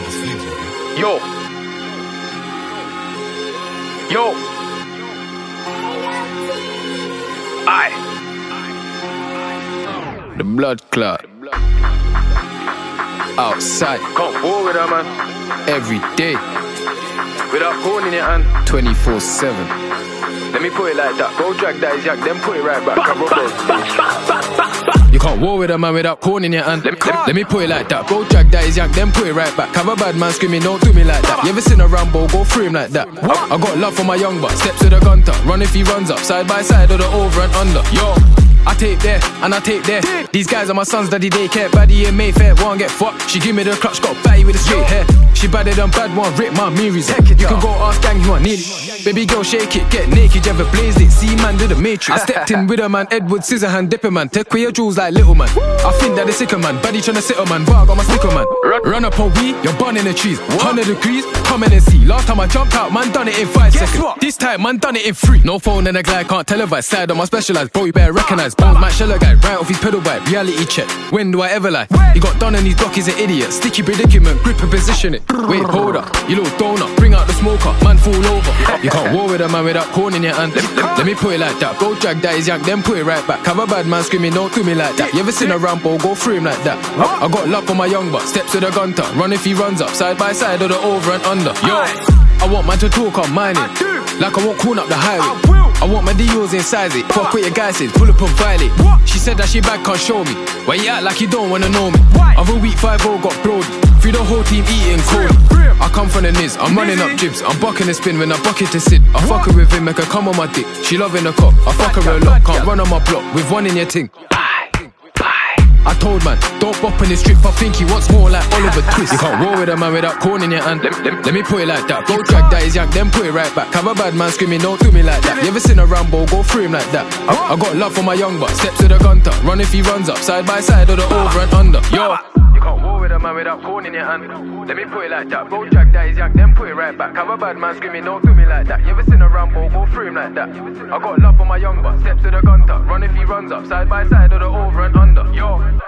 Yo. Yo. Aye. The blood clot. Outside. Can't go with that, man. Every day. Without phone in your hand. 24/7. Let me put it like that. Go drag that yak, then put it right back. You can't war with a man without corn in your hand. Let me put it like that. Go drag that yak, then put it right back. Have a bad man screaming, don't do me like that. You ever seen a Rambo go through him like that? I got love for my young buck. Steps to the gunter. Run if he runs up. Side by side or the over and under. Yo. I take there, and I take there. These guys are my sons, daddy daycare. Baddie in Mayfair, won't get fucked. She give me the clutch, got batty with a straight hair. She badder than bad one, rip my Miris. You can go ask gang, you want need it. Baby girl, shake it, get naked, you ever blazed it. See man, did the matrix. I stepped in with a man, Edward Scissorhand, dipper man. Take away your jewels like little man. I think that the sicker man, baddie tryna sit a man. Bar got my sticker man. Run up on weed, you're bun in the trees. 100 degrees, come in and see. Last time I jumped out, man done it in 5 seconds. This time, man done it in 3. No phone and a glide, can't televise. Side on my specialized, bro, you better recognize. Bones, Matt Sheller guy, right off his pedal bike. Reality check, when do I ever lie? He got done and his block is an idiot. Sticky predicament, grip and position it. Wait, hold up, you little donut. Bring out the smoker, man fall over. You can't war with a man without corn in your hand. Let me put it like that. Go drag that his yak, then put it right back. Have a bad man screaming, don't do me like that. You ever seen a Rambo go through him like that? I got love for my young buck. Steps to the gunter. Run if he runs up. Side by side or the over and under. Yo, I want man to talk on mining. Like I won't corn up the highway. I want my deals inside it. Fuck what your guy says, pull up and violate. She said that she bad can't show me. Why you act like you don't wanna know me? Other week 5-0 got Brody. Through the whole team eating cold. I come from the Niz, I'm running up jibs. I'm bucking the spin when I bucket to sit. I fuck her with him, make her come on my dick. She loving the cop, I fuck her a lot. Can't run on my block with one in your ting. I told man, don't bop on the strip. I think he wants more like Oliver Twist. You can't war with a man without corn in your hand. Let me put it like that. Go drag that his yak, then put it right back. Have a bad man screaming, don't do me like that. You ever seen a Rambo go through him like that? I got love for my young buck. Steps to the gunter. Run if he runs up. Side by side or the over and under. Yo. You can't war with a man without corn in your hand. Let me put it like that. Go drag that his yak, then put it right back. Have a bad man screaming, don't do me like that. You ever seen a Rambo go through him like that? I got love for my young buck. Steps to the gunter. Run if he runs up. Side by side or the over and under. Yo.